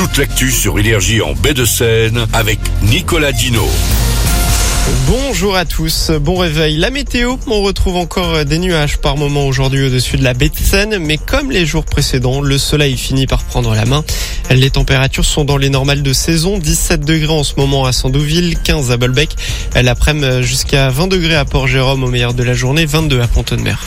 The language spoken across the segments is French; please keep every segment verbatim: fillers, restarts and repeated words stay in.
toute l'actu sur Énergie en baie de Seine avec Nicolas Dino. Bonjour à tous, bon réveil. La météo, on retrouve encore des nuages par moment aujourd'hui au-dessus de la baie de Seine, mais comme les jours précédents, le soleil finit par prendre la main. Les températures sont dans les normales de saison, dix-sept degrés en ce moment à Sandouville, quinze à Bolbec, l'après-midi jusqu'à vingt degrés à Port-Jérôme au meilleur de la journée, vingt-deux à Pont-de-Mer.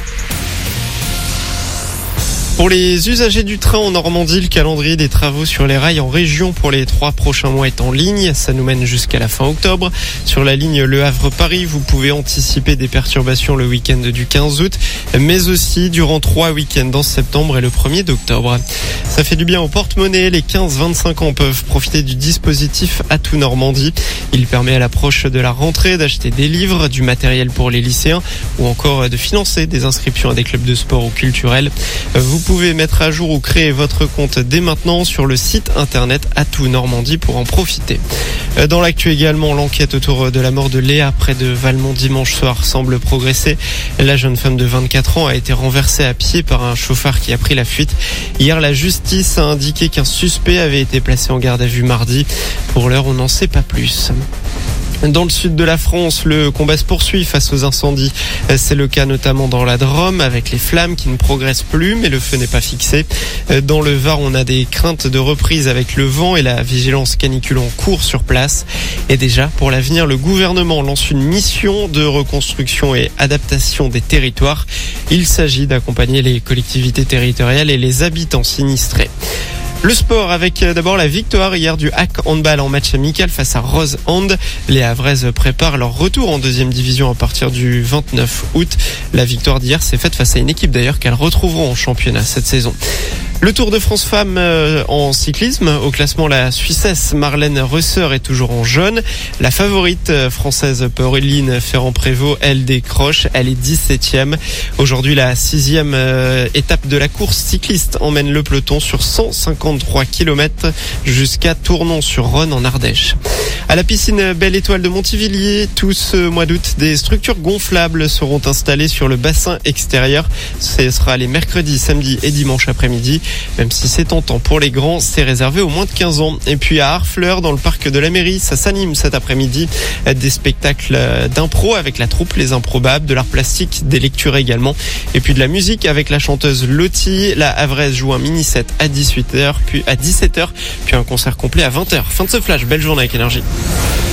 Pour les usagers du train en Normandie, le calendrier des travaux sur les rails en région pour les trois prochains mois est en ligne. Ça nous mène jusqu'à la fin octobre. Sur la ligne Le Havre-Paris, vous pouvez anticiper des perturbations le week-end du quinze août, mais aussi durant trois week-ends en septembre et le premier d'octobre. Ça fait du bien au porte-monnaie. Les quinze vingt-cinq ans peuvent profiter du dispositif Atout Normandie. Il permet à l'approche de la rentrée d'acheter des livres, du matériel pour les lycéens ou encore de financer des inscriptions à des clubs de sport ou culturels. Vous Vous pouvez mettre à jour ou créer votre compte dès maintenant sur le site internet Atout Normandie pour en profiter. Dans l'actu également, l'enquête autour de la mort de Léa près de Valmont dimanche soir semble progresser. La jeune femme de vingt-quatre ans a été renversée à pied par un chauffard qui a pris la fuite. Hier, la justice a indiqué qu'un suspect avait été placé en garde à vue mardi. Pour l'heure, on n'en sait pas plus. Dans le sud de la France, le combat se poursuit face aux incendies. C'est le cas notamment dans la Drôme avec les flammes qui ne progressent plus, mais le feu n'est pas fixé. Dans le Var, on a des craintes de reprise avec le vent et la vigilance canicule en cours sur place. Et déjà, pour l'avenir, le gouvernement lance une mission de reconstruction et adaptation des territoires. Il s'agit d'accompagner les collectivités territoriales et les habitants sinistrés. Le sport avec d'abord la victoire hier du H A C handball en match amical face à Rose Hand. Les Havraises préparent leur retour en deuxième division à partir du vingt-neuf août. La victoire d'hier s'est faite face à une équipe d'ailleurs qu'elles retrouveront en championnat cette saison. Le Tour de France femmes euh, en cyclisme. Au classement, la Suissesse Marlène Reusser est toujours en jaune. La favorite euh, française Pauline Ferrand-Prévot, elle décroche. Elle est dix-septième. Aujourd'hui, la sixième euh, étape de la course cycliste emmène le peloton sur cent cinquante-trois kilomètres jusqu'à Tournon-sur-Rhône en Ardèche. À la piscine Belle Étoile de Montivilliers, tout ce mois d'août, des structures gonflables seront installées sur le bassin extérieur. Ce sera les mercredis, samedis et dimanches après-midi. Même si c'est tentant pour les grands, c'est réservé aux moins de quinze ans. Et puis à Harfleur, dans le parc de la mairie, ça s'anime cet après-midi. Des spectacles d'impro avec la troupe Les Improbables, de l'art plastique, des lectures également. Et puis de la musique avec la chanteuse Lottie. La Havraise joue un mini-set à dix-huit heures, puis à dix-sept heures, puis un concert complet à vingt heures. Fin de ce flash, belle journée avec Énergie.